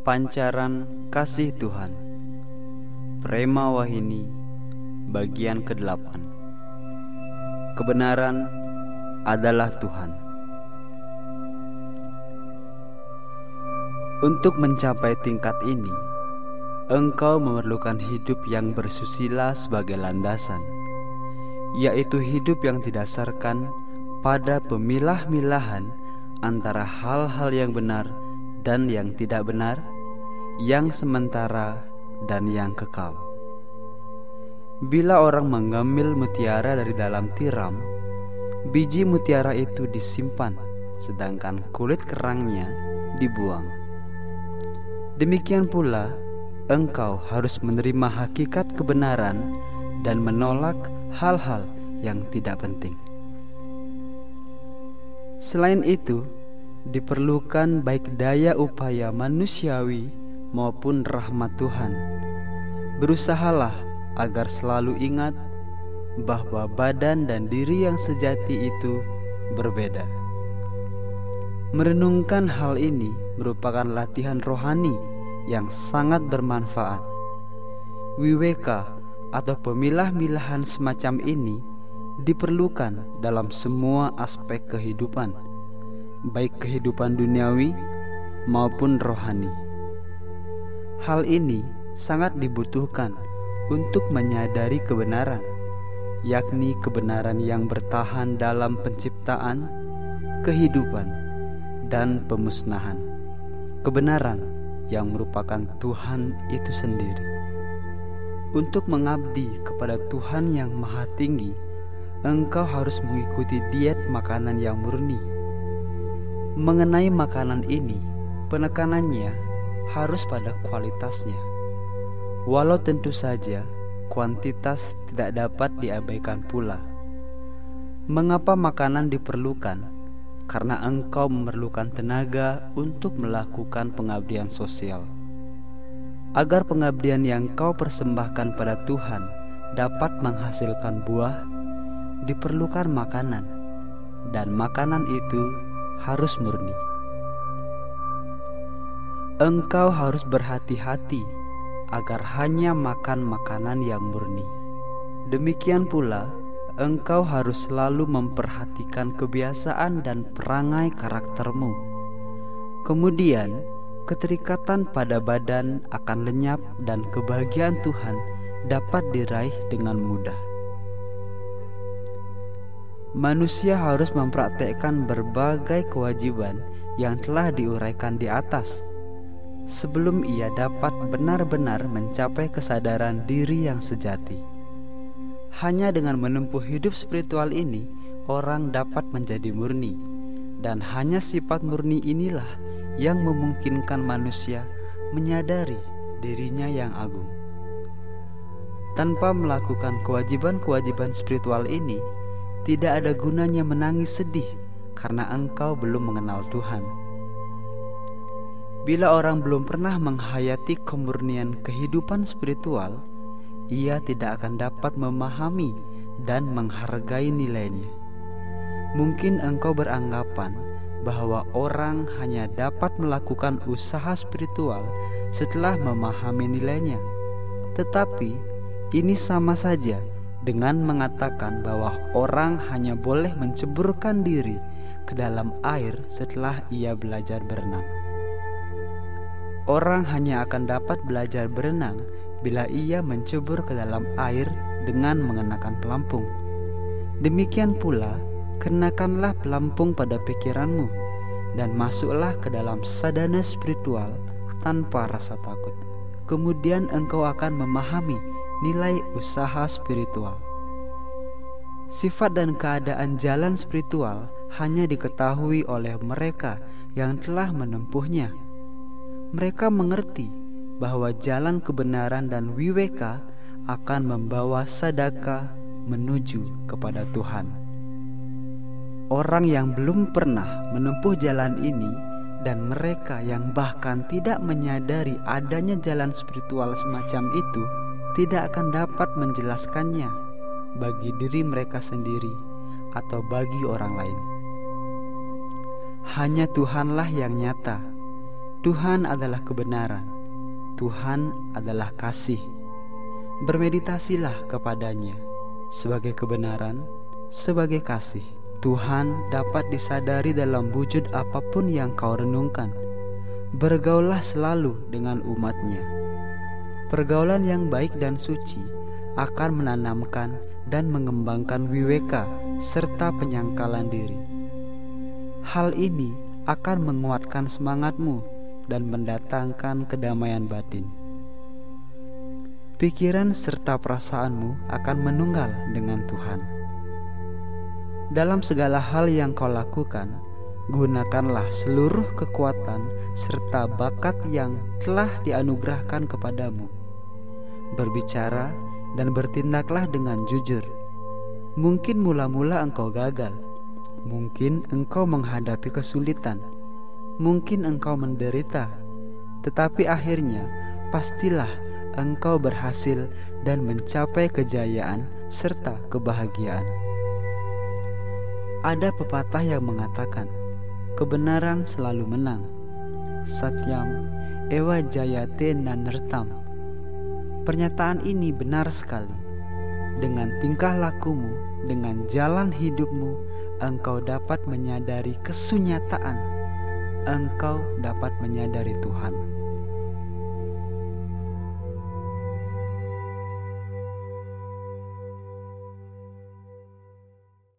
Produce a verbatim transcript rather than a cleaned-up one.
Pancaran Kasih Tuhan, Prema Wahini, bagian kedelapan. Kebenaran adalah Tuhan. Untuk mencapai tingkat ini, engkau memerlukan hidup yang bersusila sebagai landasan, yaitu hidup yang didasarkan pada pemilah-milahan antara hal-hal yang benar dan yang tidak benar, yang sementara dan yang kekal. Bila orang mengambil mutiara dari dalam tiram, biji mutiara itu disimpan, sedangkan kulit kerangnya dibuang. Demikian pula, engkau harus menerima hakikat kebenaran dan menolak hal-hal yang tidak penting. Selain itu, diperlukan baik daya upaya manusiawi maupun rahmat Tuhan. Berusahalah agar selalu ingat bahwa badan dan diri yang sejati itu berbeda. Merenungkan hal ini merupakan latihan rohani yang sangat bermanfaat. Wiweka atau pemilah-milahan semacam ini diperlukan dalam semua aspek kehidupan, baik kehidupan duniawi maupun rohani. Hal ini sangat dibutuhkan untuk menyadari kebenaran, yakni kebenaran yang bertahan dalam penciptaan, kehidupan, dan pemusnahan. Kebenaran yang merupakan Tuhan itu sendiri. Untuk mengabdi kepada Tuhan yang Maha Tinggi, engkau harus mengikuti diet makanan yang murni. Mengenai makanan ini, penekanannya harus pada kualitasnya. Walau tentu saja kuantitas tidak dapat diabaikan pula. Mengapa makanan diperlukan? Karena engkau memerlukan tenaga untuk melakukan pengabdian sosial. Agar pengabdian yang kau persembahkan pada Tuhan dapat menghasilkan buah, diperlukan makanan, dan makanan itu harus murni. Engkau harus berhati-hati agar hanya makan makanan yang murni. Demikian pula, engkau harus selalu memperhatikan kebiasaan dan perangai karaktermu. Kemudian, keterikatan pada badan akan lenyap dan kebahagiaan Tuhan dapat diraih dengan mudah. Manusia harus mempraktekkan berbagai kewajiban yang telah diuraikan di atas sebelum ia dapat benar-benar mencapai kesadaran diri yang sejati. Hanya dengan menempuh hidup spiritual ini, orang dapat menjadi murni, dan hanya sifat murni inilah yang memungkinkan manusia menyadari dirinya yang agung. Tanpa melakukan kewajiban-kewajiban spiritual ini, tidak ada gunanya menangis sedih karena engkau belum mengenal Tuhan. Bila orang belum pernah menghayati kemurnian kehidupan spiritual, ia tidak akan dapat memahami dan menghargai nilainya. Mungkin engkau beranggapan bahwa orang hanya dapat melakukan usaha spiritual setelah memahami nilainya. Tetapi ini sama saja dengan mengatakan bahwa orang hanya boleh menceburkan diri ke dalam air setelah ia belajar berenang. Orang hanya akan dapat belajar berenang bila ia mencebur ke dalam air dengan mengenakan pelampung. Demikian pula, kenakanlah pelampung pada pikiranmu dan masuklah ke dalam sadana spiritual tanpa rasa takut. Kemudian engkau akan memahami nilai usaha spiritual. Sifat dan keadaan jalan spiritual hanya diketahui oleh mereka yang telah menempuhnya. Mereka mengerti bahwa jalan kebenaran dan wiweka akan membawa sadaka menuju kepada Tuhan. Orang yang belum pernah menempuh jalan ini dan mereka yang bahkan tidak menyadari adanya jalan spiritual semacam itu tidak akan dapat menjelaskannya bagi diri mereka sendiri atau bagi orang lain. Hanya Tuhanlah yang nyata. Tuhan adalah kebenaran, Tuhan adalah kasih. Bermeditasilah kepadanya sebagai kebenaran, sebagai kasih. Tuhan dapat disadari dalam wujud apapun yang kau renungkan. Bergaullah selalu dengan umat-Nya. Pergaulan yang baik dan suci akan menanamkan dan mengembangkan wiweka serta penyangkalan diri. Hal ini akan menguatkan semangatmu dan mendatangkan kedamaian batin. Pikiran serta perasaanmu akan menunggal dengan Tuhan. Dalam segala hal yang kau lakukan, gunakanlah seluruh kekuatan serta bakat yang telah dianugerahkan kepadamu. Berbicara dan bertindaklah dengan jujur. Mungkin mula-mula engkau gagal, mungkin engkau menghadapi kesulitan, mungkin engkau menderita, tetapi akhirnya pastilah engkau berhasil dan mencapai kejayaan serta kebahagiaan. Ada pepatah yang mengatakan, kebenaran selalu menang. Satyam ewa jayate nanartam. Pernyataan ini benar sekali. Dengan tingkah lakumu, dengan jalan hidupmu, engkau dapat menyadari kesunyataan. Engkau dapat menyadari Tuhan.